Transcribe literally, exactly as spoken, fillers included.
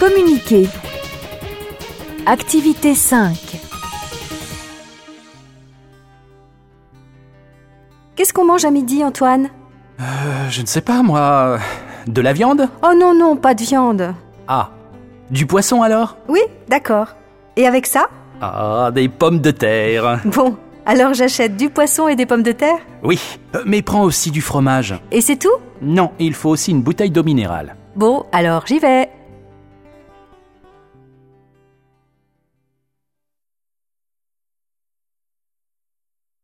Communiquer. Activité cinq. Qu'est-ce qu'on mange à midi, Antoine? Euh, je ne sais pas, moi... De la viande? Oh non, non, pas de viande. Ah, du poisson alors? Oui, d'accord. Et avec ça? Ah, des pommes de terre. Bon, alors j'achète du poisson et des pommes de terre? Oui, mais prends aussi du fromage. Et c'est tout? Non, il faut aussi une bouteille d'eau minérale. Bon, alors j'y vais.